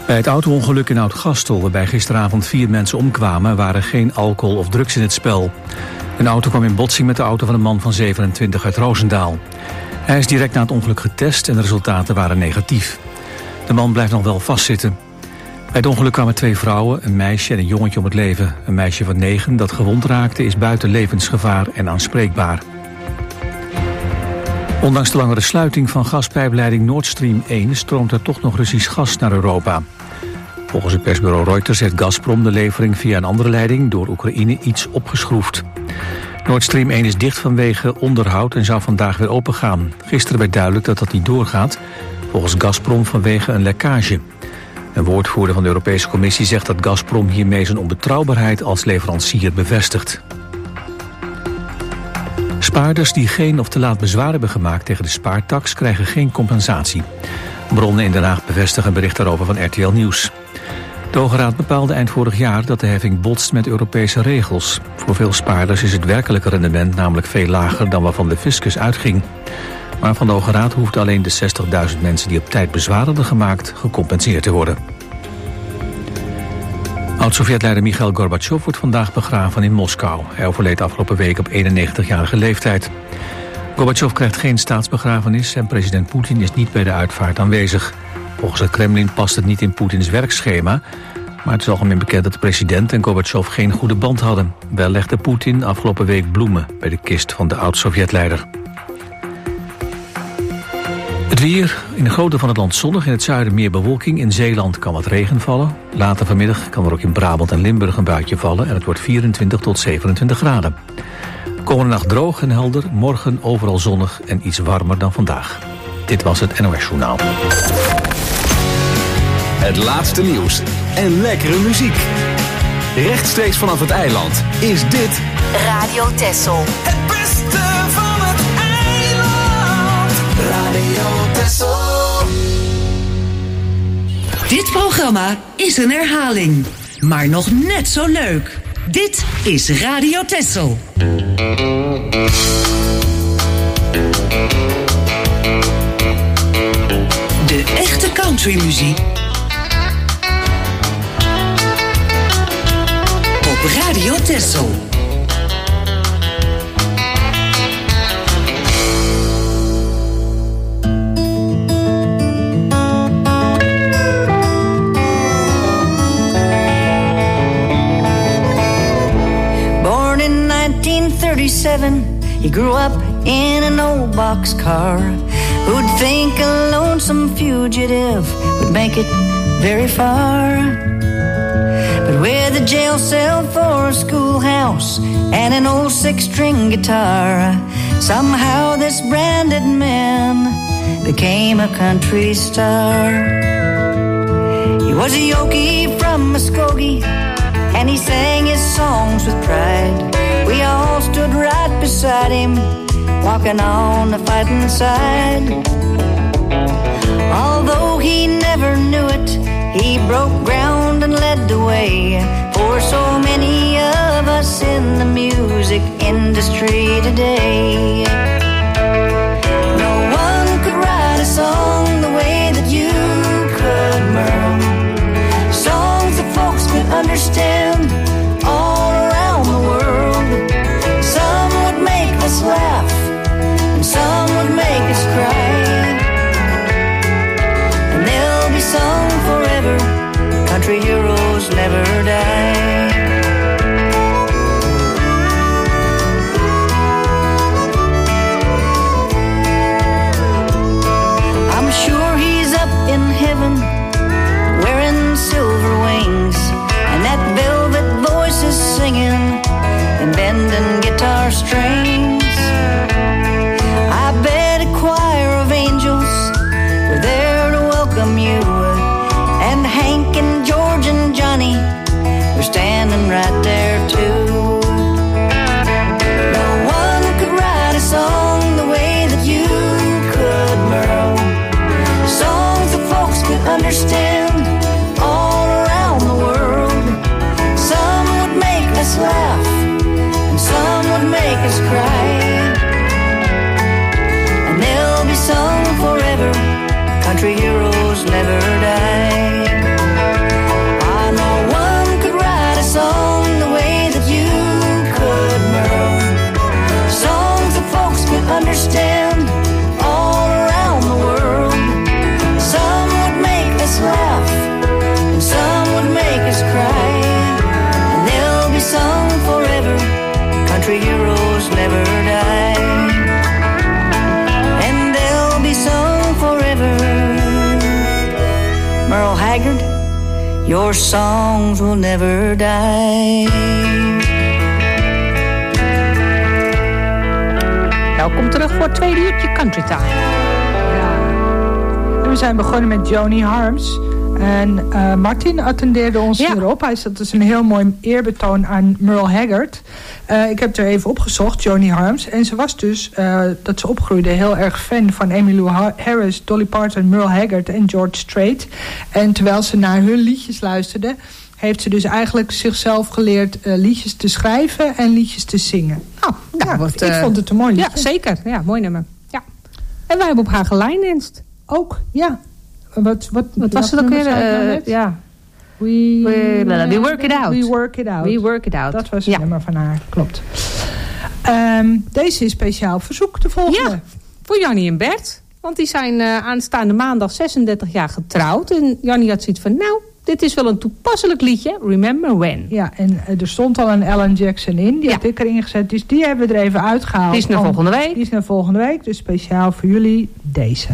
Bij het auto-ongeluk in Oud-Gastel, waarbij gisteravond 4 mensen omkwamen, waren geen alcohol of drugs in het spel. Een auto kwam in botsing met de auto van een man van 27 uit Roosendaal. Hij is direct na het ongeluk getest en de resultaten waren negatief. De man blijft nog wel vastzitten. Bij het ongeluk kwamen 2 vrouwen, een meisje en een jongetje om het leven. Een meisje van 9 dat gewond raakte is buiten levensgevaar en aanspreekbaar. Ondanks de langere sluiting van gaspijpleiding Nord Stream 1 stroomt er toch nog Russisch gas naar Europa. Volgens het persbureau Reuters heeft Gazprom de levering via een andere leiding door Oekraïne iets opgeschroefd. Nord Stream 1 is dicht vanwege onderhoud en zou vandaag weer opengaan. Gisteren werd duidelijk dat dat niet doorgaat, volgens Gazprom vanwege een lekkage. Een woordvoerder van de Europese Commissie zegt dat Gazprom hiermee zijn onbetrouwbaarheid als leverancier bevestigt. Spaarders die geen of te laat bezwaar hebben gemaakt tegen de spaartax krijgen geen compensatie. Bronnen in Den Haag bevestigen een bericht daarover van RTL Nieuws. De Hoge Raad bepaalde eind vorig jaar dat de heffing botst met Europese regels. Voor veel spaarders is het werkelijke rendement namelijk veel lager dan waarvan de fiscus uitging. Maar van de Hoge Raad hoeft alleen de 60.000 mensen die op tijd bezwaar hadden gemaakt gecompenseerd te worden. Oud-Sovjetleider Michail Gorbachev wordt vandaag begraven in Moskou. Hij overleed afgelopen week op 91-jarige leeftijd. Gorbachev krijgt geen staatsbegrafenis en president Poetin is niet bij de uitvaart aanwezig. Volgens het Kremlin past het niet in Poetins werkschema, maar het is algemeen bekend dat de president en Gorbachev geen goede band hadden. Wel legde Poetin afgelopen week bloemen bij de kist van de oud-Sovjetleider. Het weer, in een groot deel van het land zonnig, in het zuiden meer bewolking. In Zeeland kan wat regen vallen. Later vanmiddag kan er ook in Brabant en Limburg een buitje vallen en het wordt 24 tot 27 graden. Komende nacht droog en helder, morgen overal zonnig en iets warmer dan vandaag. Dit was het NOS Journaal. Het laatste nieuws en lekkere muziek. Rechtstreeks vanaf het eiland is dit Radio Texel. Het beste van het eiland. Radio Texel. Dit programma is een herhaling, maar nog net zo leuk. Dit is Radio Texel. De echte countrymuziek op Radio Texel. Born in 1937, he grew up in an old boxcar. Who'd think a lonesome fugitive would make it very far? But with a jail cell for a schoolhouse and an old 6-string guitar, somehow this branded man became a country star. He was a Yokie from Muskogee, and he sang his songs with pride. We all stood right beside him, walking on the fighting side. Although he never knew it, he broke ground and led the way for so many of us in the music industry today. No one could write a song the way that you could, Merle. Songs that folks could understand all around the world. Some would make us laugh, some would make us cry, and they'll be sung forever. Country heroes never die. I'm sure he's up in heaven, wearing silver wings, and that velvet voice is singing and bending guitar strings. I bet a choir of angels were there to welcome you, and Hank and George and Johnny were standing right there too. No one could write a song the way that you could, Merle. Songs that folks could understand all around the world. Some would make us laugh, and some would make us cry, and they'll be sung forever. Country heroes never die. Merle Haggard, your songs will never die. Welkom terug voor het tweede uurtje Country Time. Ja. En we zijn begonnen met Joni Harms. En Martin attendeerde ons hierop. Hij zat dus een heel mooi eerbetoon aan Merle Haggard. Ik heb er even opgezocht, Joni Harms. En ze was dus, dat ze opgroeide, heel erg fan van Emmylou Harris, Dolly Parton, Merle Haggard en George Strait. En terwijl ze naar hun liedjes luisterde, heeft ze dus eigenlijk zichzelf geleerd liedjes te schrijven en liedjes te zingen. Ik vond het een mooi liedje. Ja, zeker. Ja, mooi nummer. Ja. En wij hebben op haar gelijnenst. Ook, ja. Wat was het ook weer? Ja. We work it out. We work it out. We work it out. Dat was het nummer van haar, klopt. Deze is speciaal verzoek te volgen. Ja, voor Jannie en Bert. Want die zijn aanstaande maandag 36 jaar getrouwd. En Jannie had zoiets van, nou, dit is wel een toepasselijk liedje. Remember When. Ja, en er stond al een Alan Jackson in. Die had ik erin gezet. Dus die hebben we er even uitgehaald. Die is naar volgende week. Die is naar volgende week. Dus speciaal voor jullie deze.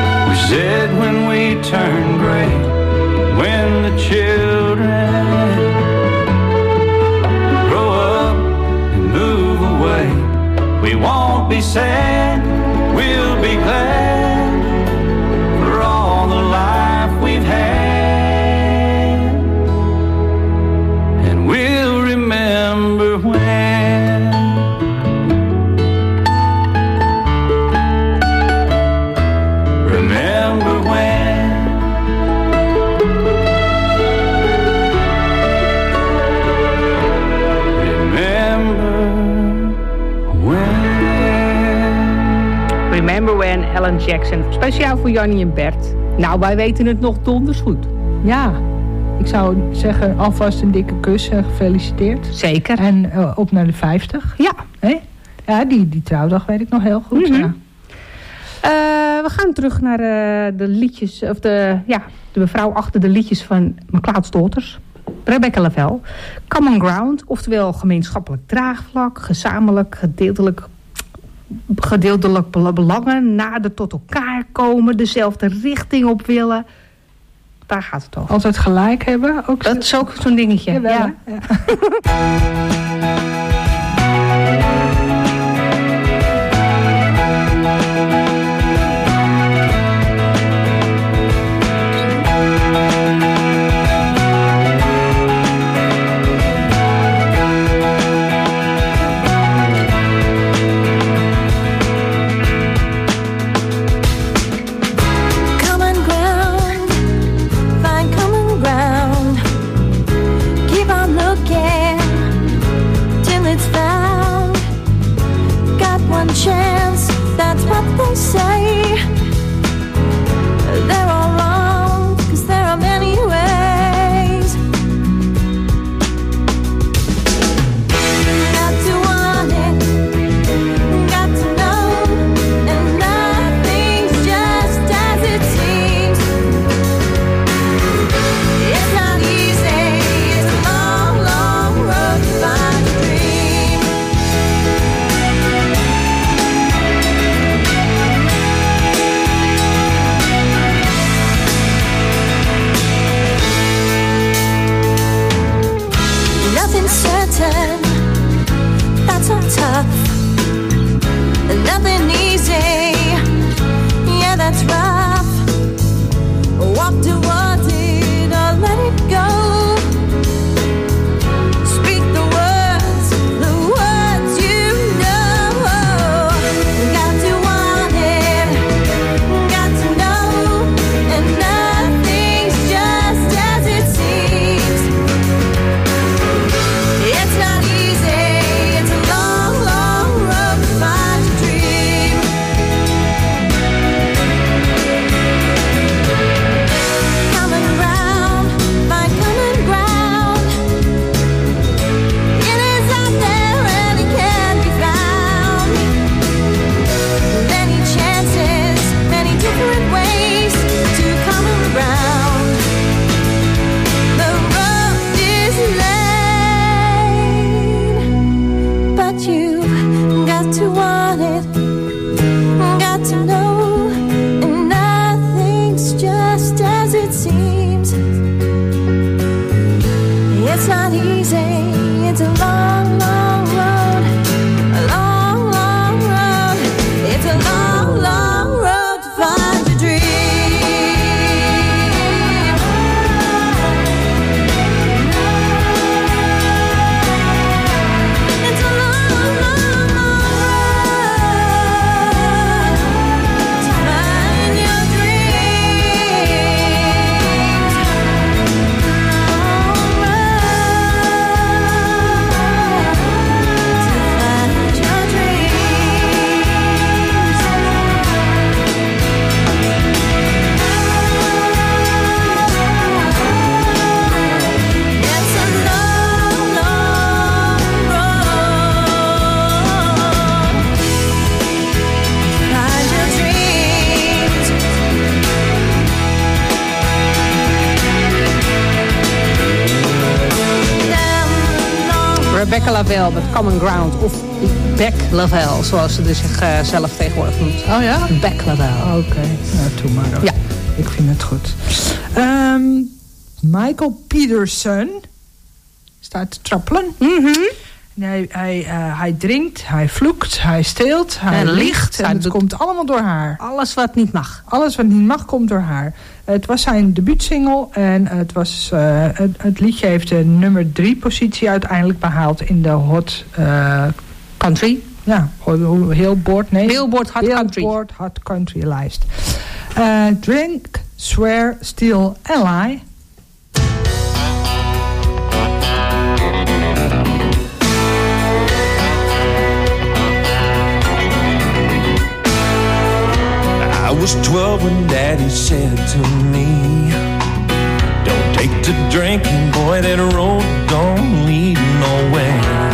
Said when we turned gray, when the children be glad for all the life we've had, and we'll remember when. Remember when. Remember When, Alan Jackson. Speciaal voor Jannie en Bert. Nou, wij weten het nog donders goed. Ja, ik zou zeggen alvast een dikke kus en gefeliciteerd. Zeker. En op naar de 50. Ja. Hè? Ja, die trouwdag weet ik nog heel goed. Mm-hmm. We gaan terug naar de liedjes, of de mevrouw achter de liedjes van McLeod's Daughters. Rebecca Lavelle. Common Ground, oftewel gemeenschappelijk draagvlak, gezamenlijk, gedeeltelijk belangen, nader tot elkaar komen, dezelfde richting op willen. Daar gaat het over. Altijd gelijk hebben. Ook dat is ook zo'n dingetje. Jawel, ja. Ja. chance, that's what they say. They're all wrong, 'cause there are many ways. Got to want it, got to know, and nothing's just as it seems. It's not easy, it's a long, long road to find a dream. Nothing's certain, that's so tough. Nothing easy, yeah, that's rough. Walk towards it or let it go. Speak the words you know. Got to want it, got to know, and nothing's just as it seems. It's not easy, it's a long, long road to find a dream. Common ground, find common ground. It is out there and it can be found. Many chances, many different ways to common ground. The road is laid, but you've got to want it, got to know, and nothing's just as it seems. It's not easy, it's a long, long road, a long, long road. It's a long, long road to find your dream. It's a long, long, long road to find your dreams. Long road to find your dreams. It's a long, long road. Find your dreams. Down the long Rebecca Lavelle met Common Ground. Of Beck Lavelle, zoals ze dus zichzelf tegenwoordig noemt. Oh ja? Beck Lavelle. Oké, nou doe maar hoor. Ja. Ik vind het goed. Michael Peterson staat te trappelen. Nee, hij drinkt, hij vloekt, hij steelt, hij liegt. En het komt allemaal door haar. Alles wat niet mag. Alles wat niet mag, komt door haar. Het was zijn debuutsingle en het liedje heeft de nummer 3 positie uiteindelijk behaald in de Hot Country. Ja, Billboard Hot Country lijst. Drink, Swear, Steal and Lie. I was 12 when Daddy said to me, don't take to drinking, boy, that road don't lead nowhere.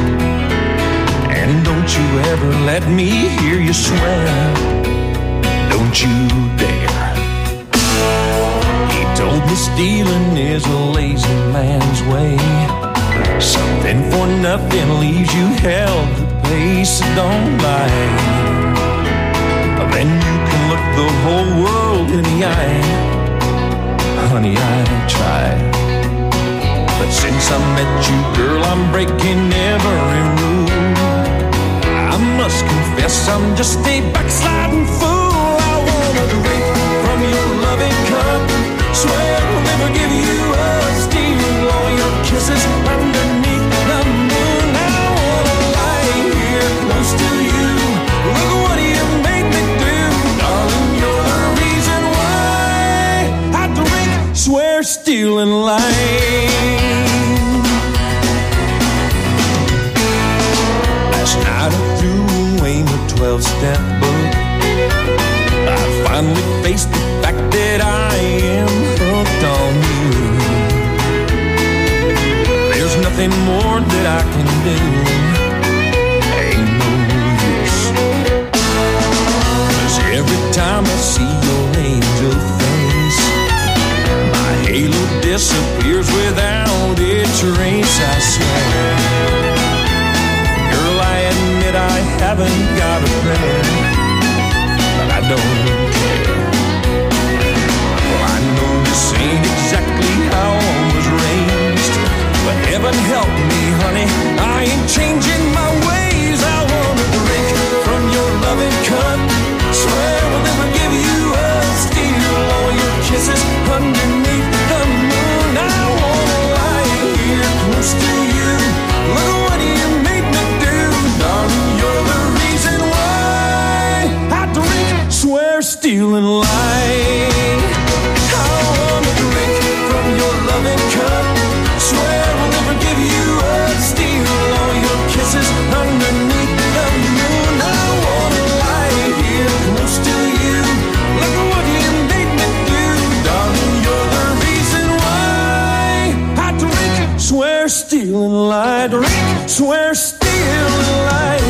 And don't you ever let me hear you swear, don't you dare. He told me stealing is a lazy man's way. Something for nothing leaves you hell to pay, so don't lie. Then you can look the whole world in the eye. Honey, I tried, but since I met you, girl, I'm breaking every rule. I must confess I'm just a backsliding fool. I wanna drink from your loving cup, swear I'll never give you a steal. All your kisses underneath the moon. I wanna lie here close to you. Look what you made me do, darling. You're the reason why I drink, swear, steal, and lie. Last night I threw away my 12-step book. I finally faced the fact that I am hooked on you. There's nothing more that I can do. Ain't no use. 'Cause every time I see your angel face, my halo disappears without a trace, I swear. Girl, I admit I haven't got a prayer, but I don't care. Well, I know this ain't exactly how I was raised, but heaven help me, honey, I ain't changing my ways. I wanna drink from your loving cup, swear I'll never give you a steal. All your kisses underneath the moon. I wanna lie here close to you. Look what you made me do, darling. You're the reason why I drink, swear, steal, and lie. I wanna drink from your loving cup, swear I'll never give you a steal. All your kisses underneath the moon. I wanna lie here close to you. Look what you made me do, darling. You're the reason why I drink, swear, steal, and lie. Drink, swear, steal, and lie.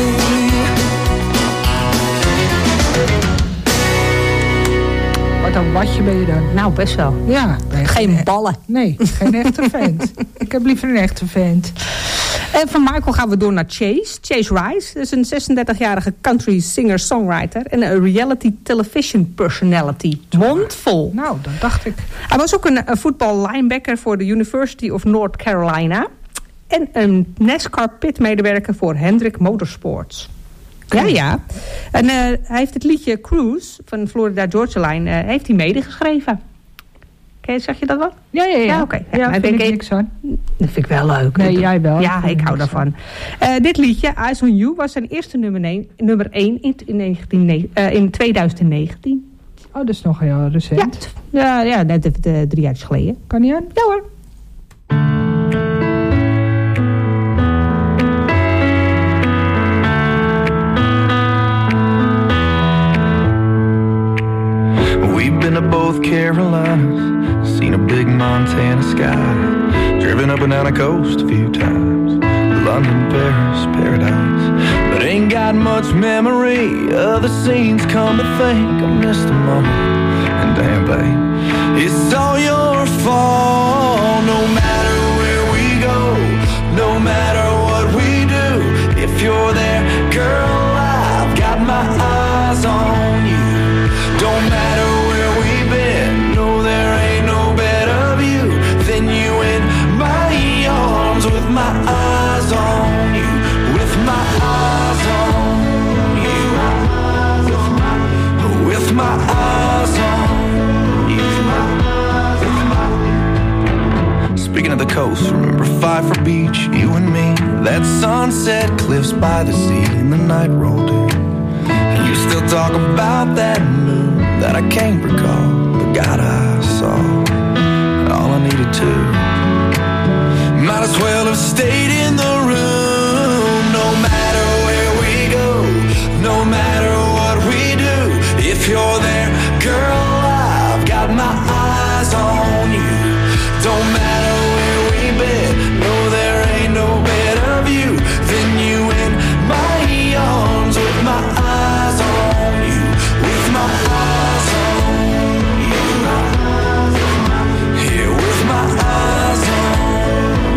Wat een watje ben je dan? Nou, best wel. Ja. Geen ballen. Nee, geen echte vent. Ik heb liever een echte vent. En van Michael gaan we door naar Chase. Chase Rice. Dat is een 36-jarige country singer-songwriter. En een reality television personality. Mondvol. Nou, dat dacht ik. Hij was ook een voetbal linebacker voor de University of North Carolina. En een NASCAR pitmedewerker voor Hendrick Motorsports. Ja, ja. En hij heeft het liedje Cruise van Florida Georgia Line heeft hij medegeschreven. Zag je dat wel? Ja, oké. Ja, daar vind ik niks aan. Dat vind ik wel leuk. Nee, jij wel. Ja, ik hou daarvan. Dit liedje, Eyes on You, was zijn eerste nummer 1 in 2019. Oh, dat is nog heel recent. Ja, net 3 jaar geleden. Kan niet aan? Ja hoor. We've been to both Carolinas, seen a big Montana sky, driven up and down the coast a few times, London, Paris, paradise, but ain't got much memory of the scenes. Come to think, I missed them all, and damn babe, it's all your fault. No matter where we go, no matter what we do, if you're there, girl, I've got my eyes on you. Don't matter where we've been, no, there ain't no better view than you in my arms with my eyes on you. for beach, you and me. That sunset cliffs by the sea, and the night rolled in. And you still talk about that moon that I can't recall. But God, I saw all I needed to. Might as well have stayed in the room. No matter where we go, no matter what we do, if you're there, girl, I've got my eyes on you. Don't matter where we've been, no, there ain't no better view than you in my arms, with my eyes on you, with my eyes on you. Yeah, with my eyes on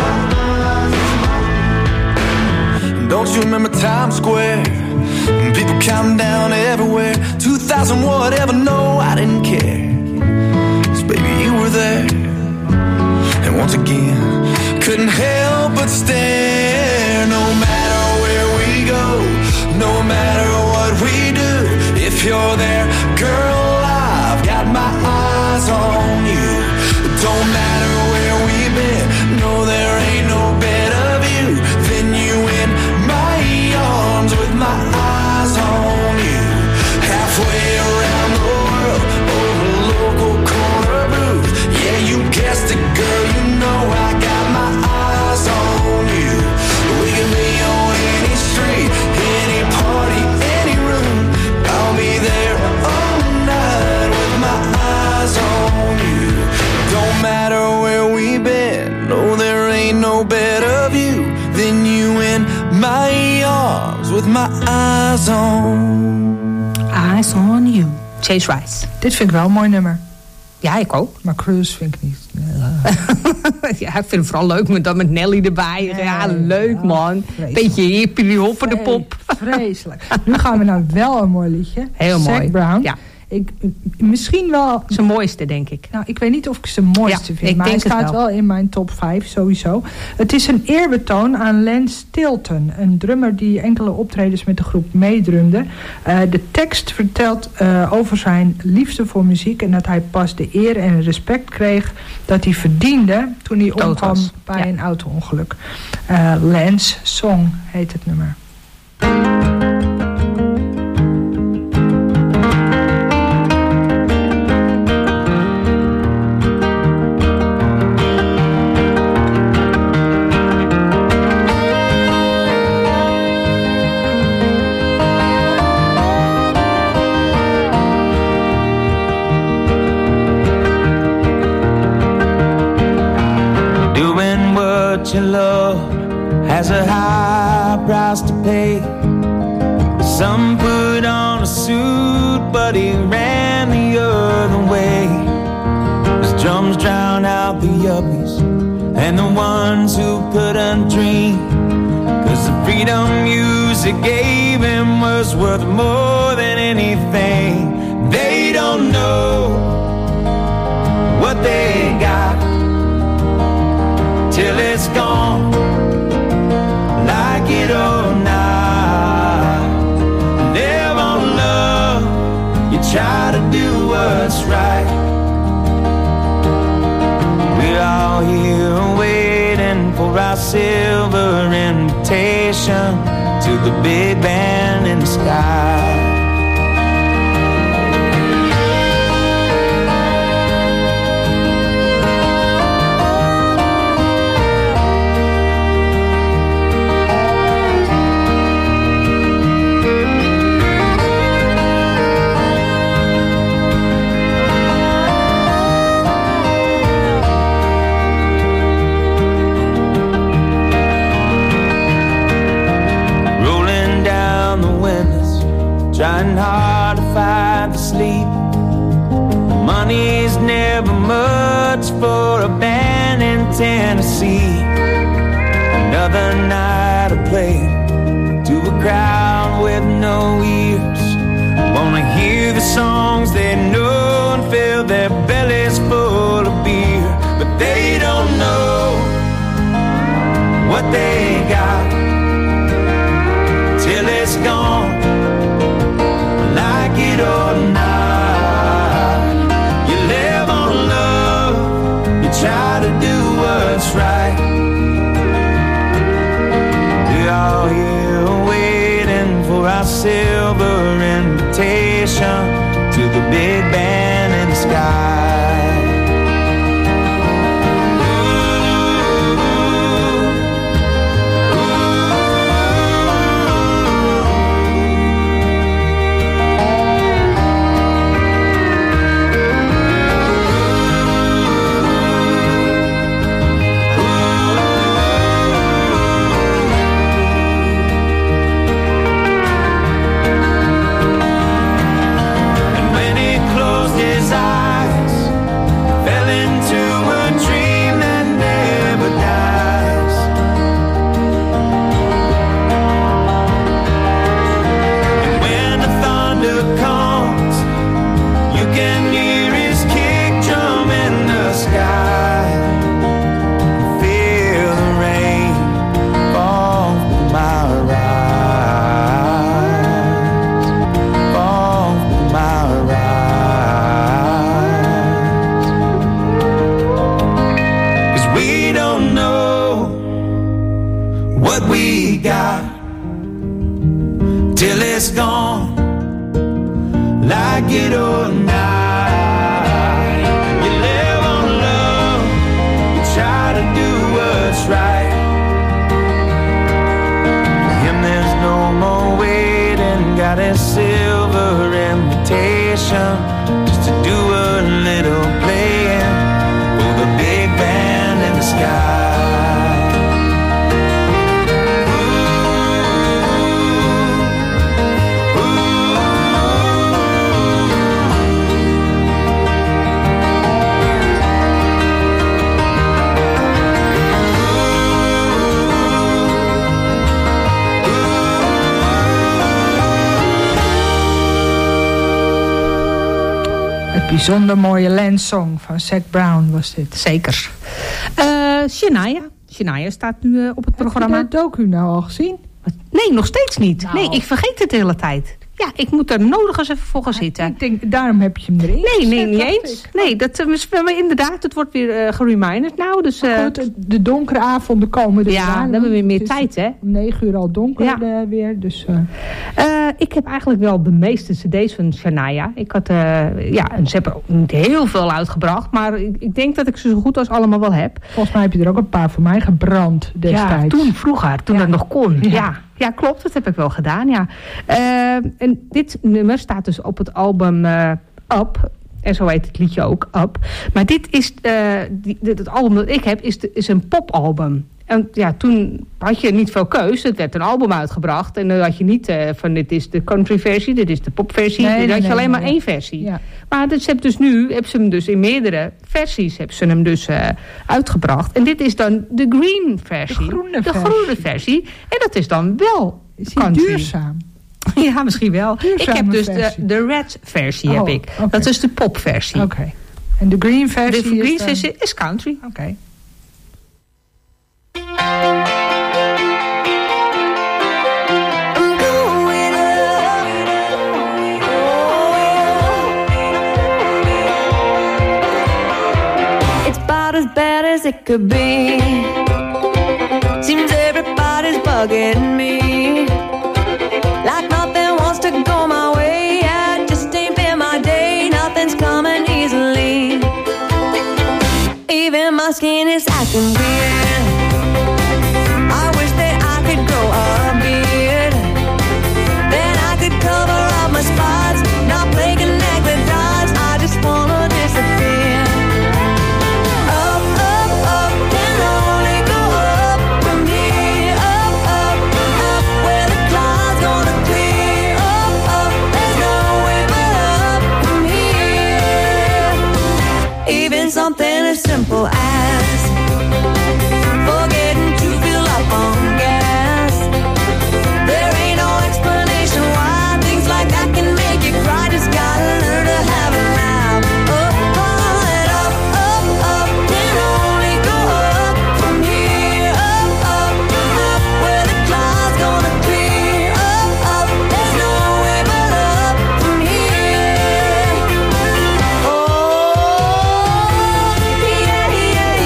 you. Don't you remember Times Square? People counting down everywhere. 2,000 whatever, no, I didn't care. 'Cause baby, you were there. And once again, couldn't help but stare. No matter where we go, no matter what we do, if you're there, girl, I've got my eyes on you. Don't matter where we've been, no, there ain't no better view than you in my arms, with my eyes on you. Halfway around the world, over local corner booth. Yeah, you guessed it, girl, you know I got my eyes on you. We can be on any street, any party, any room. I'll be there all night with my eyes on you. Don't matter where we've been, no, there ain't no better view than you in my arms, with my eyes on. Eyes on you. Chase Rice. Dit vind ik wel een mooi nummer. Ja, ik ook. Maar Cruise vind ik niet. Ja, ik vind het vooral leuk met dat met Nelly erbij. Ja, leuk man. Beetje hippie, hoppen de pop. Vreselijk. Nu gaan we naar wel een mooi liedje. Heel Zac mooi. Brown. Ja. Misschien wel... Zijn mooiste, denk ik. Nou, ik weet niet of ik zijn mooiste Ja, vind. ik Maar hij denk het staat wel in mijn top 5, sowieso. Het is een eerbetoon aan Lance Stilton. Een drummer die enkele optredens met de groep meedrumde. De tekst vertelt over zijn liefde voor muziek. En dat hij pas de eer en respect kreeg dat hij verdiende toen hij omkwam bij een auto-ongeluk. Lance Song heet het nummer. You love has a high price to pay. Some put on a suit, but he ran the other way. His drums drown out the yuppies and the ones who couldn't dream. 'Cause the freedom music gave him was worth more than anything. They don't know what they got till it's gone, like it or not. Live on love, you try to do what's right. We're all here waiting for our silver invitation to the big band in the sky. Trying hard to find the sleep. Money's never much for a band in Tennessee. Another night of play to a crowd with no ears. Wanna hear the songs they know and fill their bellies full of beer. But they don't know what they got till it's gone, like it or not. You live on love, you try to do what's right. big band in the sky. Bijzonder mooie Landsong van Zac Brown was dit. Zeker. Shania staat nu op het programma. Heb je de docu nou al gezien? Nee, nog steeds niet. Nou. Nee, ik vergeet het de hele tijd. Ja, ik moet er nodig eens even voor gaan zitten. Ik denk, daarom heb je hem erin Nee, niet eens. Nee, maar inderdaad, het wordt weer gereminderd nou. Dus, goed, de donkere avonden komen er ja, dan hebben we weer meer tijd, hè? Om 9 uur al donker weer. Dus, ik heb eigenlijk wel de meeste cd's van Shania. Ik had, en ze hebben ook niet heel veel uitgebracht. Maar ik denk dat ik ze zo goed als allemaal wel heb. Volgens mij heb je er ook een paar voor mij gebrand destijds. Ja, toen dat nog kon. Ja, klopt. Dat heb ik wel gedaan, ja. En dit nummer staat dus op het album Up. En zo heet het liedje ook, Up. Maar dit is, het album dat ik heb, is een popalbum. En ja, toen had je niet veel keus. Het werd een album uitgebracht. En dan had je niet van dit is de country versie, dit is de popversie. Dan had je alleen maar één versie. Ja. Maar dus hebben ze hem dus in meerdere versies uitgebracht. En dit is dan de green versie. De groene versie. En dat is dan wel country. Duurzaam? Ja, misschien wel. Duurzame ik heb dus versie. de red versie heb ik. Okay. Dat is de popversie. Oké. En de green versie versie is country. Oké. It's about as bad as it could be. Seems everybody's bugging me. Like nothing wants to go my way. I just ain't been my day. Nothing's coming easily. Even my skin is acting weird. I wish that I could grow a beard. Then I could cover up my spots. Not play connect with dots. I just wanna disappear. Up, up, up, can only go up from here. Up, up, up, where the clouds gonna clear. Up, up, there's no way but up from here. Even something as simple as forgetting to fill up on gas. There ain't no explanation why things like that can make you cry. Just gotta learn to have a laugh. Up, and up, up, up, can only go up from here. Up, up, up, where the clouds gonna clear. Up, up, there's no way but up from here. Oh, yeah, yeah,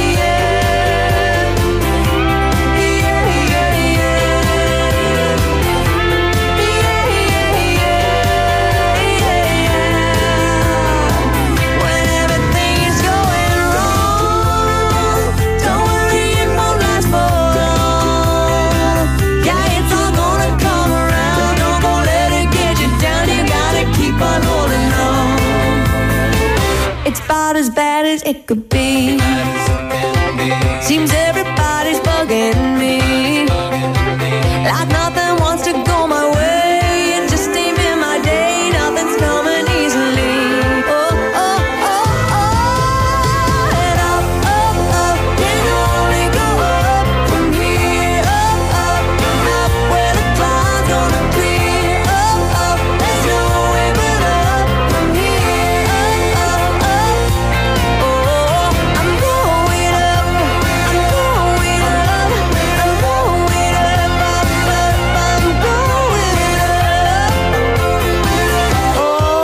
it's about as bad as it could be. Seems everybody's bugging me, like nothing wants to go my way. It just ain't been my day, nothing's coming easily. Oh, oh, oh, oh. And up, up, up, can only go up from here. Up, up, up, where the clouds gonna clear. Up, up, there's no way but up from here. Up, up, up. Oh, I'm going up, I'm going up, I'm going up, up, up, I'm going up. Oh,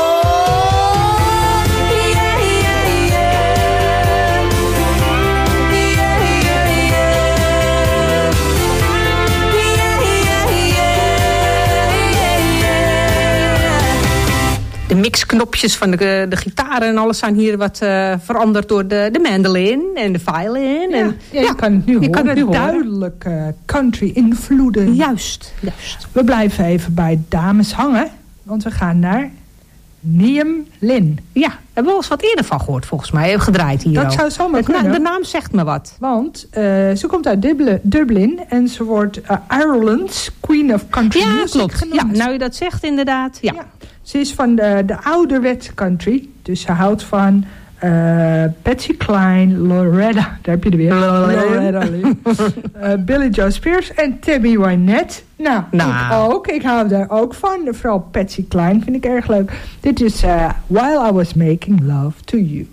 yeah, yeah, yeah. Yeah, yeah, yeah. De mixknopjes van de gitaren en alles zijn hier wat veranderd door de mandolin en de violin. Ja, En, je kan het nu horen. kan het nu horen. Duidelijk country invloeden. Juist. We blijven even bij dames hangen, want we gaan naar Niam Lynn. Ja, hebben we wel eens wat eerder van gehoord volgens mij. Gedraaid hier Dat ook. zou zomaar Het na- kunnen. De naam zegt me wat. Want ze komt uit Dublin en ze wordt Ireland's Queen of Country Ja, Music klopt. genoemd. Ja, nou je dat zegt inderdaad. Ja. Ja. Ze is van de ouderwetse country. Dus ze houdt van Patsy Cline, Loretta, daar heb je er weer. Loretta Lynn. Billy Joe Spears en Tammy Wynette. Nou, ik ook. Ik hou daar ook van. Vooral Patsy Cline vind ik erg leuk. Dit is While I Was Making Love to You.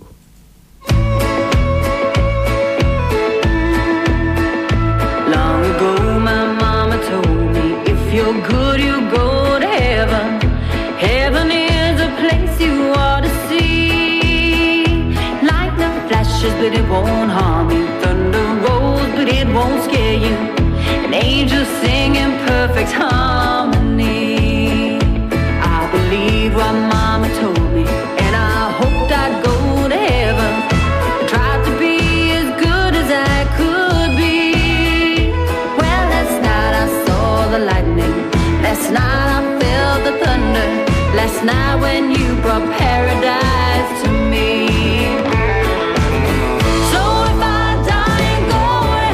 Long ago my mama told me, if you're good you go to heaven. Heaven is a place you ought to see. Lightning flashes but it won't harm you. Thunder rolls but it won't scare you. An angel sing in perfect harmony. I believe what mama told me, and I hoped I'd go to heaven. Tried to be as good as I could be. Well, last night I saw the lightning. Last night I felt the thunder. Last night when you brought paradise to me. So if I die and go to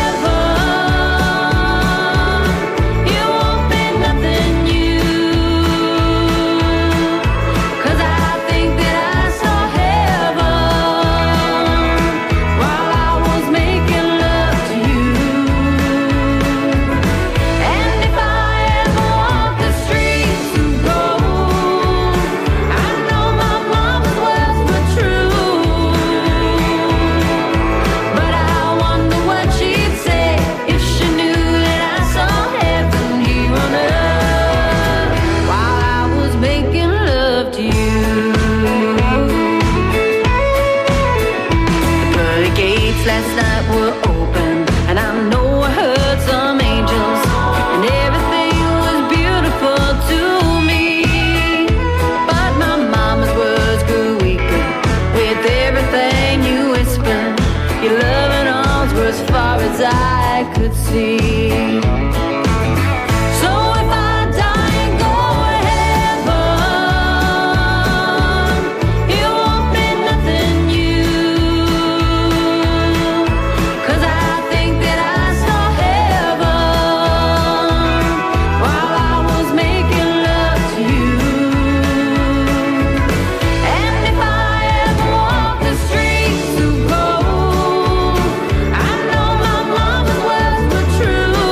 heaven, it won't be nothing new. 'Cause I think that I saw heaven while I was making love to you. And if I ever walk the streets of gold, I know my mama's words were true. But I wonder what she'd say if she knew that I saw heaven here on earth while I was making love to you. The pearly gates last night were open, and I know I heard some angels, and everything was beautiful to me. But my mama's words grew weaker with everything you whispered. Your loving arms were as far as I could see. So if I die and go to heaven, it won't be nothing new. 'Cause I think that I saw heaven while I was making love to you. And if I ever walk the streets of gold, I know my mama's words were true.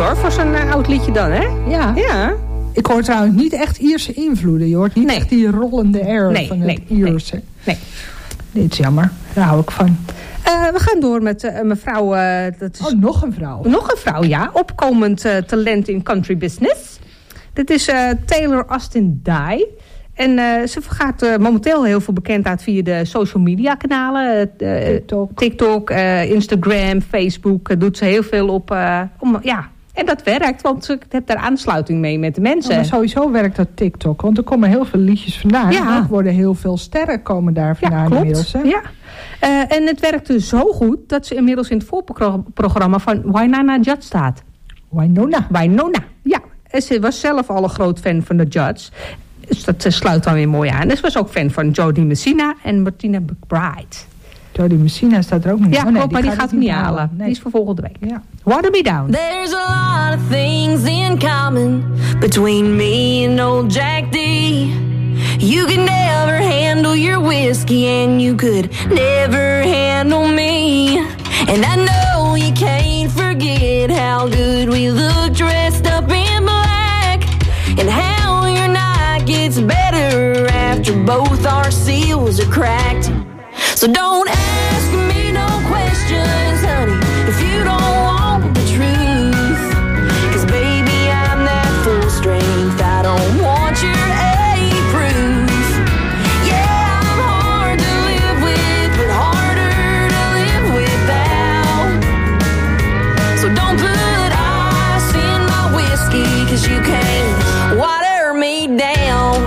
hoor, voor zo'n oud liedje dan, hè? Ja. Ja. Ik hoor trouwens niet echt Ierse invloeden. Je hoort niet echt die rollende air van het Ierse. Nee. Dit is jammer. Daar hou ik van. We gaan door met mevrouw... dat is nog een vrouw. Nog een vrouw, ja. Opkomend talent in country business. Dit is Taylor Austin Dye. En ze vergaat momenteel heel veel bekendheid via de social media kanalen. TikTok, Instagram, Facebook. Doet ze heel veel op... En dat werkt, want ze heeft daar aansluiting mee met de mensen. Maar sowieso werkt dat TikTok. Want er komen heel veel liedjes vandaan. Ja. Er worden heel veel sterren komen daar vandaan inmiddels. Hè? Ja. En het werkte zo goed dat ze inmiddels in het voorprogramma van Wynonna Judd staat. Wynonna, ja. En ze was zelf al een groot fan van de Judds. Dus dat sluit dan weer mooi aan. En ze was ook fan van Jody Messina en Martina McBride. Jody Messina staat er ook niet. Ja, klopt, maar die gaat het niet halen. Nee. Die is voor volgende week. Ja. Water Me Down. There's a lot of things in common between me and old Jack D. You could never handle your whiskey and you could never handle me. And I know you can't forget how good we look dressed up in black and how your night gets better after both our seals are cracked. So don't ask me no questions, honey, if you don't want the truth. 'Cause baby, I'm that full strength, I don't want your A proof. Yeah, I'm hard to live with, but harder to live without. So don't put ice in my whiskey, 'cause you can't water me down.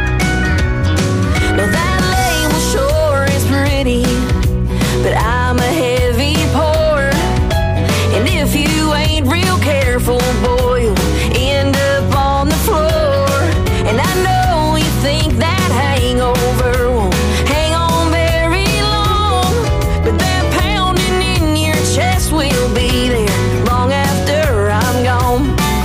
Now that label sure is pretty, but I'm a heavy pour. And if you ain't real careful, boy, you'll end up on the floor. And I know you think that hangover won't hang on very long, but that pounding in your chest will be there long after I'm gone.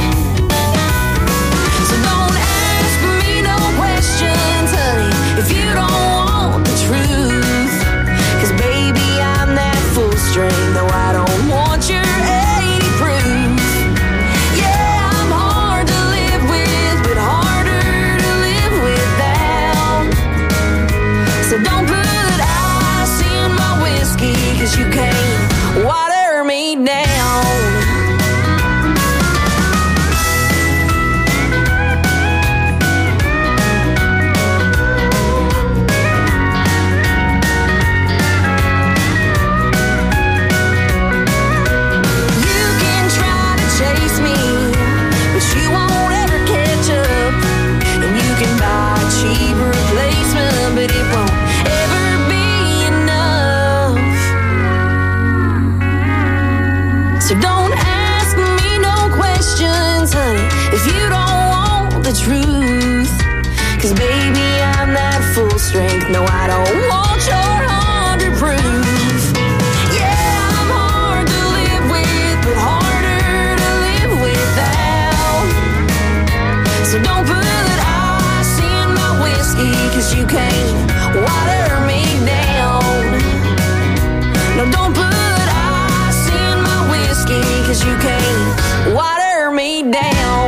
So don't ask me no questions, honey, if you don't want the truth. 'Cause baby, I'm that full strength, no, I don't want your 80 proof. Yeah, I'm hard to live with, but harder to live without. So don't put ice in my whiskey, 'cause you can't water me down. You can try to chase me, but you won't ever catch up. And you can buy a cheap replacement, but it won't ever be enough. So don't ask me no questions, honey, if you don't want the truth. 'Cause baby, I'm that full strength, no, I don't want your 100 proof. Yeah, I'm hard to live with, but harder to live without. So don't put ice in my whiskey, 'cause you can't water me down. No, don't put ice in my whiskey, 'cause you can't water me down.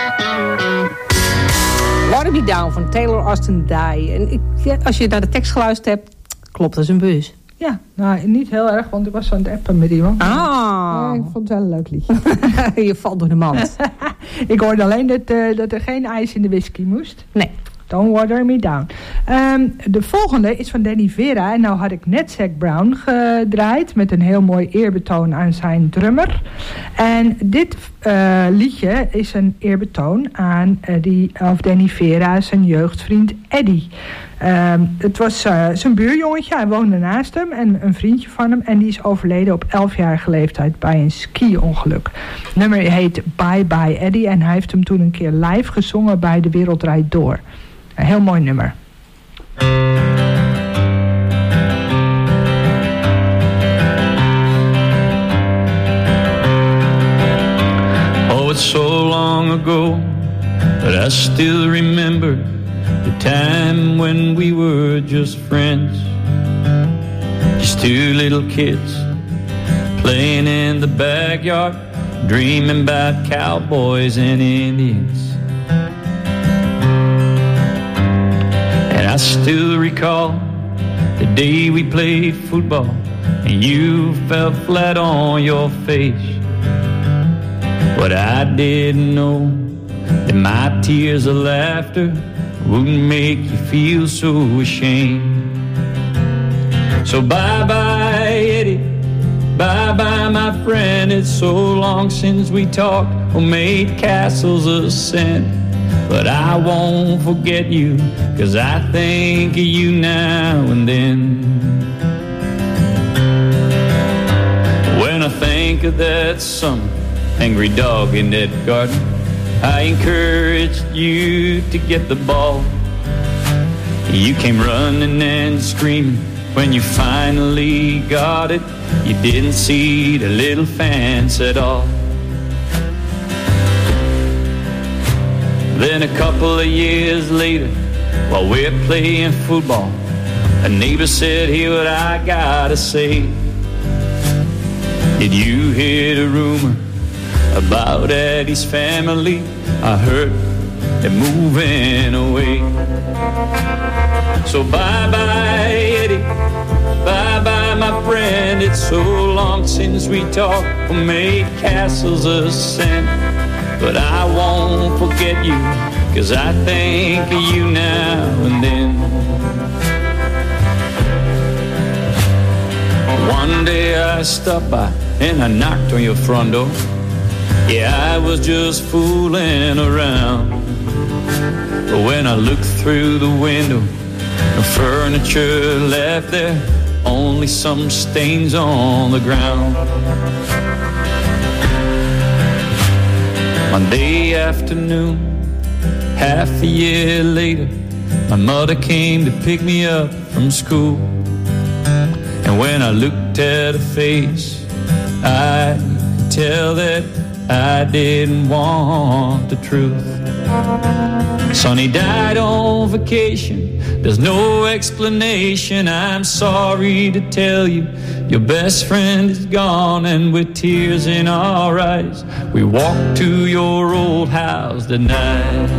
Water Me Down van Taylor Austin Dye. En als je naar de tekst geluisterd hebt, klopt als een bus. Ja, nou niet heel erg, want ik was aan het appen met iemand. Ah. Ik vond het wel een leuk liedje. Je valt door de mand. Ik hoorde alleen dat er geen ijs in de whisky moest. Nee. Don't water me down. De volgende is van Danny Vera. En nou had ik net Zac Brown gedraaid. Met een heel mooi eerbetoon aan zijn drummer. En dit liedje is een eerbetoon aan Danny Vera, zijn jeugdvriend Eddie. Het was zijn buurjongetje. Hij woonde naast hem. En een vriendje van hem. En die is overleden op 11-jarige leeftijd bij een ski-ongeluk. Het nummer heet Bye Bye Eddie. En hij heeft hem toen een keer live gezongen bij De Wereld Draait Door. Een heel mooi nummer. Oh, it's so long ago, but I still remember the time when we were just friends. Just two little kids playing in the backyard dreaming about cowboys and Indians. And I still recall the day we played football and you fell flat on your face. But I didn't know that my tears of laughter wouldn't make you feel so ashamed. So bye-bye, Eddie, bye-bye, my friend. It's so long since we talked or made castles of sand. But I won't forget you, 'cause I think of you now and then. When I think of that summer, angry dog in that garden, I encouraged you to get the ball. You came running and screaming when you finally got it. You didn't see the little fence at all. Then a couple of years later, while we're playing football, a neighbor said, "Hear what I gotta say. Did you hear the rumor about Eddie's family? I heard they're moving away." So bye-bye, Eddie, bye-bye, my friend. It's so long since we talked or made castles of sand. But I won't forget you, 'cause I think of you now and then. One day I stopped by and I knocked on your front door. Yeah, I was just fooling around. But when I looked through the window, the furniture left there, only some stains on the ground. Monday afternoon, half a year later, my mother came to pick me up from school. And when I looked at her face, I could tell that I didn't want the truth. Sonny died on vacation, there's no explanation. I'm sorry to tell you, your best friend is gone. And with tears in our eyes, we walked to your old house tonight,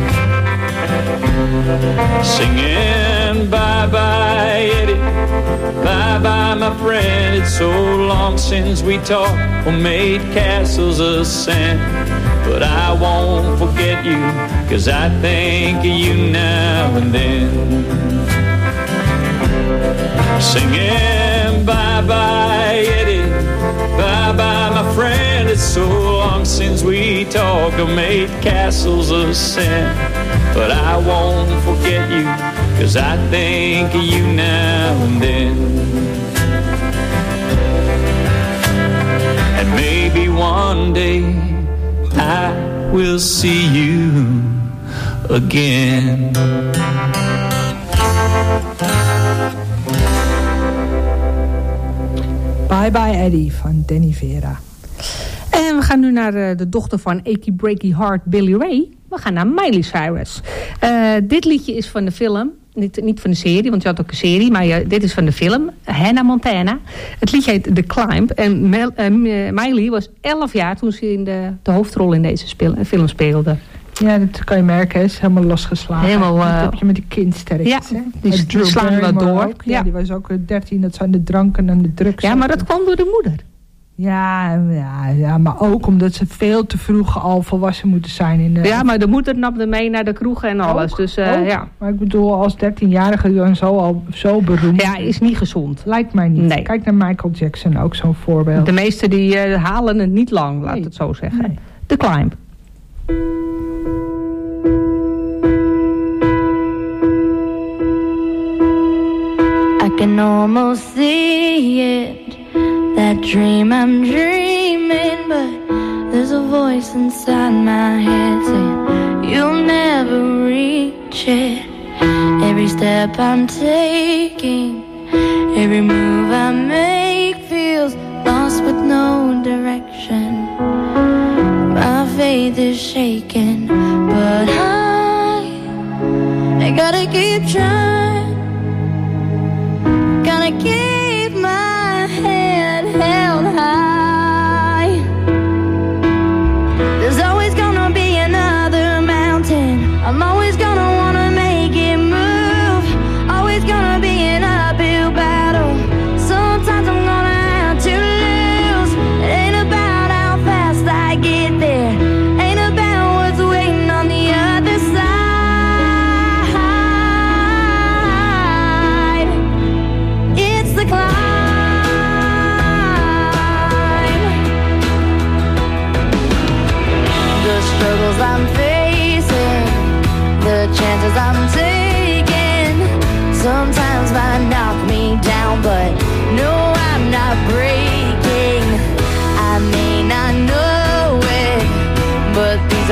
singing bye-bye, Eddie, bye-bye, my friend. It's so long since we talked or made castles of sand. But I won't forget you, 'cause I think of you now and then. Singing bye-bye, Eddie, bye-bye, my friend. It's so long since we talked or made castles of sand. But I won't forget you, 'cause I think of you now and then. And maybe one day I will see you again. Bye Bye Eddie van Danny Vera. En we gaan nu naar de dochter van Achy Breaky Heart, Billy Ray. We gaan naar Miley Cyrus. Dit liedje is van de film. Niet van de serie, want je had ook een serie. Maar dit is van de film. Hannah Montana. Het liedje heet The Climb. En Miley was 11 jaar toen ze in de hoofdrol in deze film speelde. Ja, dat kan je merken. Hij is helemaal losgeslagen. Helemaal, dat heb je met die kindsterretjes. Ja, die slaan wel door. Ook, ja, die was ook 13. Dat zijn de dranken en de drugs. Ja, maar dat kwam door de moeder. Ja, maar ook omdat ze veel te vroeg al volwassen moeten zijn. Ja, maar de moeder napte mee naar de kroeg en alles. Dus, ja. Maar ik bedoel, als 13-jarige dan zo beroemd. Ja, is niet gezond. Lijkt mij niet. Nee. Kijk naar Michael Jackson, ook zo'n voorbeeld. De meesten die halen het niet lang, laat het zo zeggen. Nee. The Climb. I can almost see it, that dream I'm dreaming, but there's a voice inside my head saying you'll never reach it. Every step I'm taking, every move I make feels lost with no direction. My faith is shaken, but I gotta keep trying. Gotta keep my head held high.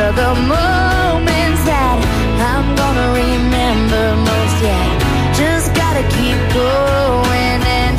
are the moments that I'm gonna remember most. Yeah, just gotta keep going, and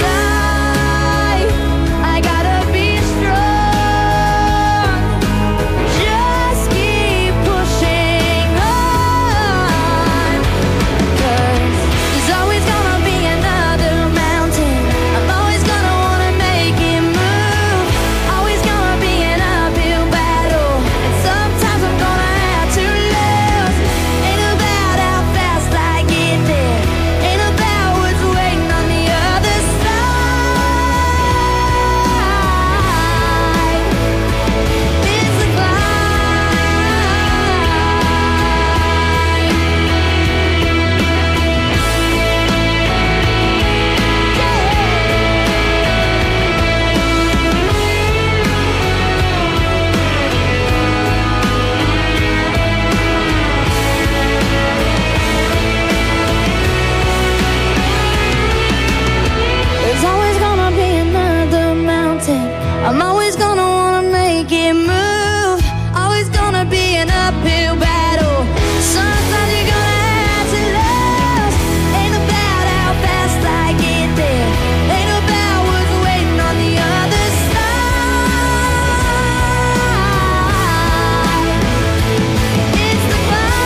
I gotta be strong. Just keep pushing on, 'cause there's always gonna be another mountain. I'm always gonna wanna make it move. Always gonna be an uphill battle, and sometimes I'm gonna have to lose. Ain't about how fast I get there, ain't about what's waiting on the other side. It's a There's always gonna be another mountain. I'm always gonna wanna make it move. Always gonna be an uphill battle. Sometimes you're gonna have to lose. Ain't about how fast I get there. Ain't about what's waiting on the other side. It's the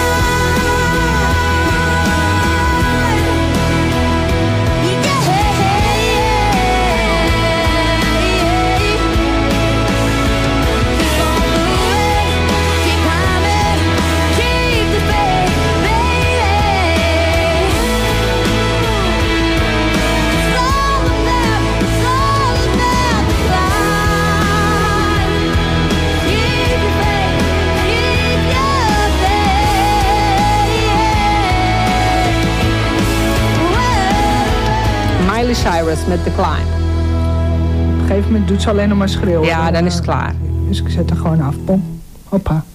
Miley Cyrus met The Climb. Op een gegeven moment doet ze alleen nog maar schreeuwen. Ja, dan is het klaar. Dus ik zet er gewoon af. Pom. Hoppa.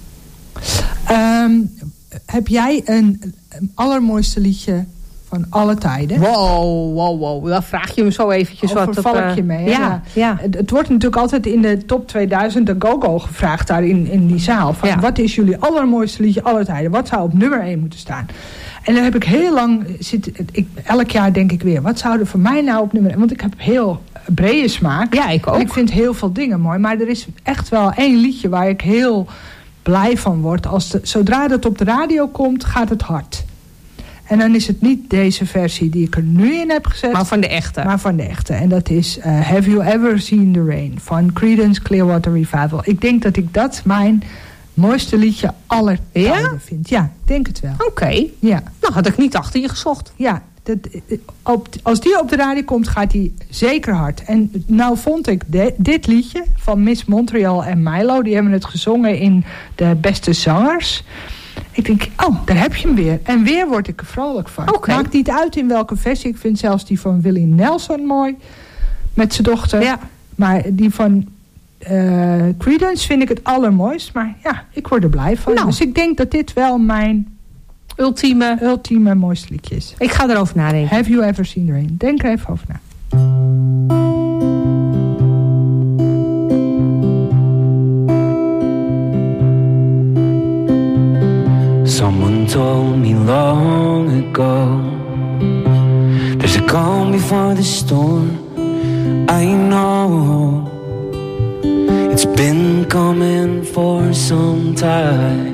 Heb jij een allermooiste liedje van alle tijden? Wow. Dan vraag je me zo eventjes wat. Overval ik je mee. Hè? Ja. Het wordt natuurlijk altijd in de top 2000 de go-go gevraagd daar in die zaal. Van, Ja. Wat is jullie allermooiste liedje aller tijden? Wat zou op nummer 1 moeten staan? En dan heb ik heel lang elk jaar denk ik weer, wat zou er voor mij nou op nummer 1? Want ik heb heel brede smaak. Ja, ik ook. En ik vind heel veel dingen mooi. Maar er is echt wel één liedje waar ik heel blij van word. Zodra dat op de radio komt, gaat het hard. En dan is het niet deze versie die ik er nu in heb gezet. Maar van de echte. Maar van de echte. En dat is Have You Ever Seen the Rain van Creedence Clearwater Revival. Ik denk dat ik dat mijn mooiste liedje aller tijden vind. Ja, ik denk het wel. Oké. Ja. Nou, had ik niet achter je gezocht. Ja, als die op de radio komt, gaat die zeker hard. En nou vond ik dit liedje van Miss Montreal en Milo. Die hebben het gezongen in de beste zangers. Ik denk, daar heb je hem weer. En weer word ik er vrolijk van. Okay. Maakt niet uit in welke versie. Ik vind zelfs die van Willie Nelson mooi. Met zijn dochter. Ja. Maar die van Creedence vind ik het allermooist. Maar ja, ik word er blij van. Nou. Dus ik denk dat dit wel mijn ultieme mooiste liedje is. Ik ga erover nadenken. Have You Ever Seen the Rain? Denk er even over na. Someone told me long ago, there's a calm before the storm. I know it's been coming for some time.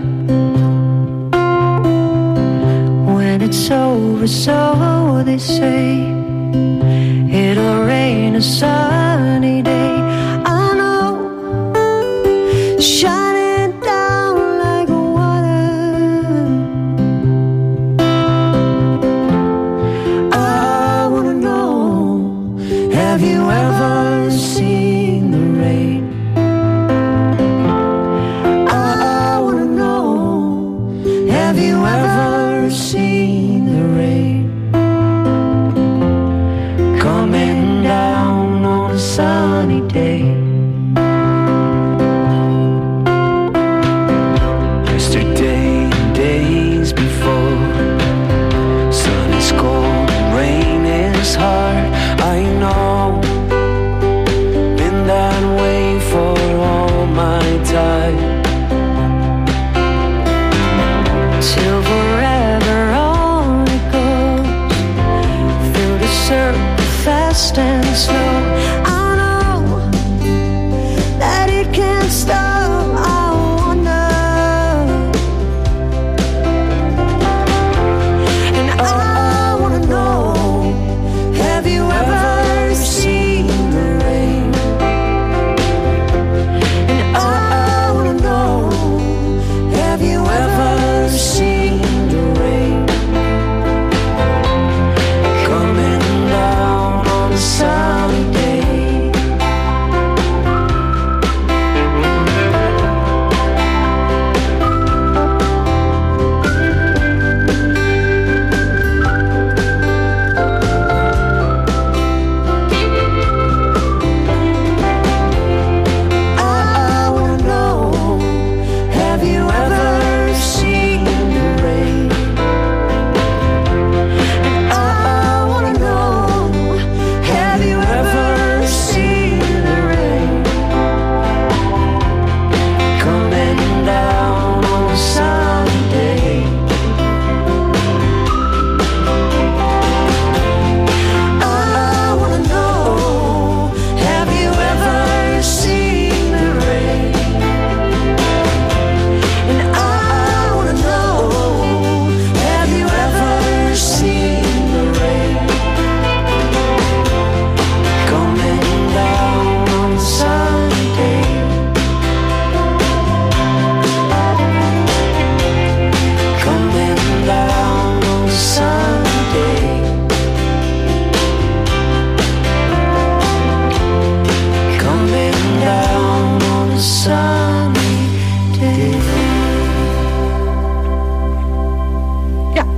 When it's over, so they say, it'll rain a sunny day. I know, shining down like water. I wanna know, have you ever seen the rain? I wanna know, have you ever seen the rain coming down on a sunny day?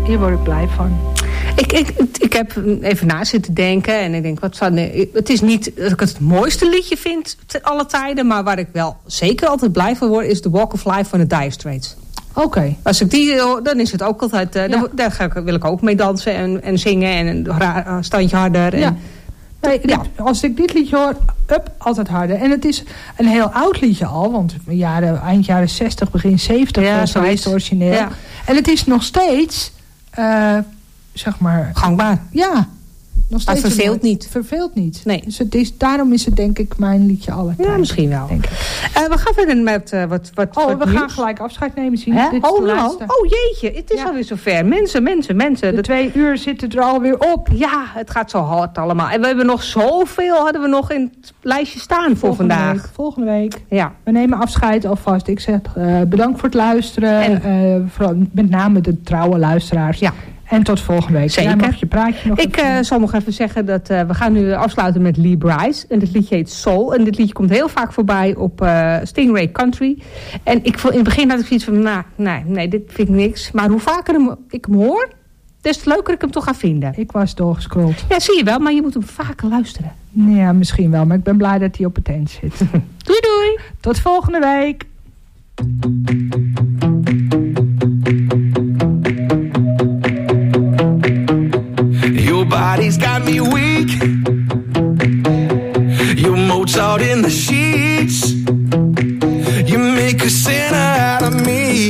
Hier word ik blij van. Ik heb even na zitten denken. En ik denk, het is niet dat ik het mooiste liedje vind alle tijden. Maar waar ik wel zeker altijd blij van word, is The Walk of Life van de Dire Straits. Oké. Als ik die hoor, dan is het ook altijd... Daar wil ik ook mee dansen en zingen en een standje harder. En, ja. Nee, als ik dit liedje hoor, altijd harder. En het is een heel oud liedje al. Want eind jaren 60, begin 70 was het origineel. Ja. En het is nog steeds, zeg maar... gangbaar. Ja. Nog steeds maar verveelt niet. Verveelt niet. Nee. Dus daarom is het denk ik mijn liedje aller tijden. Ja, misschien wel. Denk ik. We gaan verder met wat we gaan gelijk afscheid nemen. Zien. Dit is jeetje, het is alweer zover. Mensen. De 2 uur zitten er alweer op. Ja, het gaat zo hard allemaal. En we hebben nog zoveel hadden we nog in het lijstje staan voor vandaag. Volgende week. Ja. We nemen afscheid alvast. Ik zeg bedankt voor het luisteren. En vooral met name de trouwe luisteraars. Ja. En tot volgende week. Zeker. Jij mag je praatje nog Ik zal nog even zeggen dat we gaan nu afsluiten met Lee Brice. En dit liedje heet Soul. En dit liedje komt heel vaak voorbij op Stingray Country. En in het begin had ik zoiets van, nee, dit vind ik niks. Maar hoe vaker ik hem hoor, des te leuker ik hem toch ga vinden. Ik was doorgescrolld. Ja, zie je wel, maar je moet hem vaker luisteren. Ja, misschien wel. Maar ik ben blij dat hij op het eind zit. Doei doei. Tot volgende week. Your body's got me weak. You're Mozart in the sheets. You make a sinner out of me.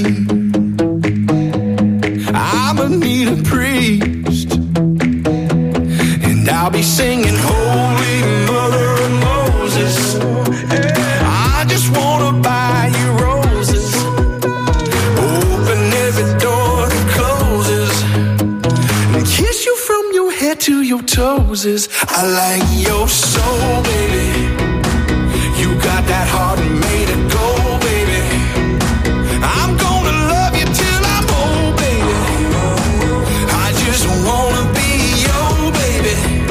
I'ma need a priest. And I'll be singing Holy Mother of Moses. I just wanna buy you roses. Open every door that closes. And kiss you from your head to your toes. I like your soul, baby. You got that heart made of gold, baby. I'm gonna love you till I'm old, baby. I just wanna be your baby.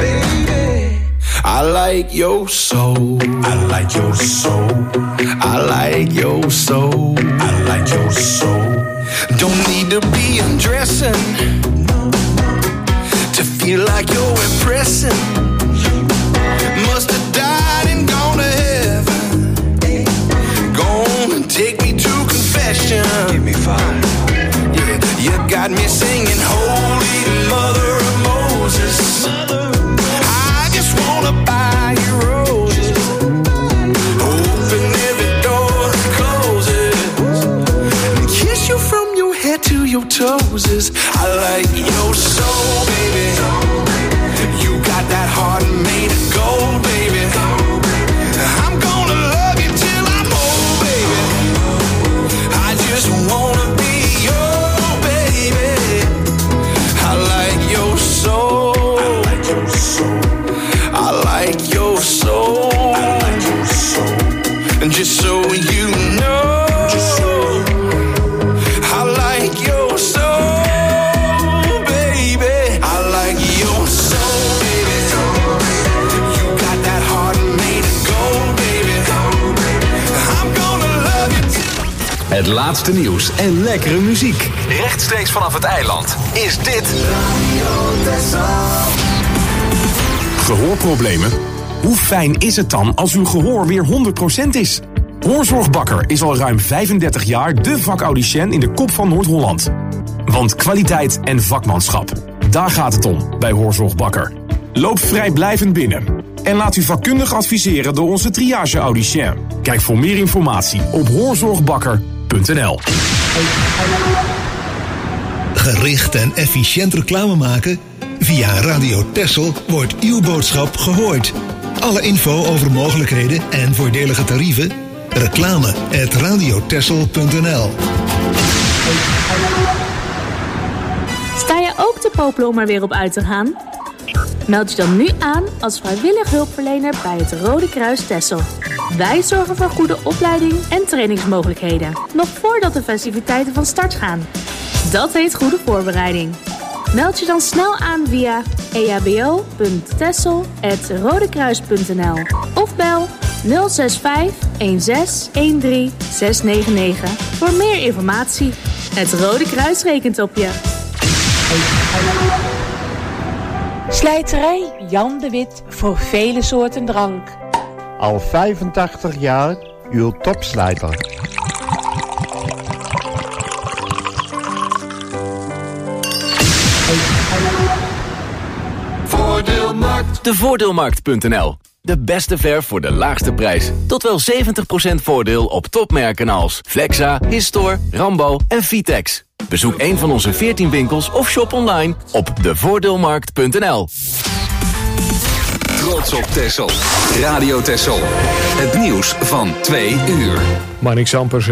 I like your soul. I like your soul. I like your soul. I like your soul. Don't need to be undressing to feel like you're impressing. Must have died and gone to heaven. Gonna take me to confession. Give me 5. Yeah, you got me singing Holy Mother of Moses. I just wanna buy you roses. Open every door that closes. And kiss you from your head to your toes. I like your soul, baby. You got that heart made of gold, baby. I'm gonna love you till I'm old, baby. I just wanna be your baby. I like your soul. I like your soul. I like your soul. I like your soul. And just so you know, I like your soul, baby. I like your soul, baby. You got that heart made of gold, baby. I'm gonna love you till... Het laatste nieuws en lekkere muziek. Rechtstreeks vanaf het eiland is dit Gehoorproblemen? Hoe fijn is het dan als uw gehoor weer 100% is? Hoorzorgbakker is al ruim 35 jaar de vakaudicien in de kop van Noord-Holland. Want kwaliteit en vakmanschap, daar gaat het om bij Hoorzorgbakker. Loop vrijblijvend binnen en laat u vakkundig adviseren door onze triage-audicien. Kijk voor meer informatie op hoorzorgbakker.nl. Gericht en efficiënt reclame maken? Via Radio Texel wordt uw boodschap gehoord. Alle info over mogelijkheden en voordelige tarieven? reclame@radiotexel.nl. Sta je ook te popelen om er weer op uit te gaan? Meld je dan nu aan als vrijwillig hulpverlener bij het Rode Kruis Texel. Wij zorgen voor goede opleiding en trainingsmogelijkheden, nog voordat de festiviteiten van start gaan. Dat heet goede voorbereiding. Meld je dan snel aan via eabo.texel@rodekruis.nl of bel 065 16 13 699 voor meer informatie. Het Rode Kruis rekent op je. Slijterij Jan de Wit voor vele soorten drank. Al 85 jaar uw topslijter. Voordeelmarkt. De Voordeelmarkt.nl. De beste verf voor de laagste prijs. Tot wel 70% voordeel op topmerken als Flexa, Histor, Rambo en Vitex. Bezoek een van onze 14 winkels of shop online op devoordeelmarkt.nl. Trots op Texel. Radio Texel. Het nieuws van 2 uur. Marnix Sampers.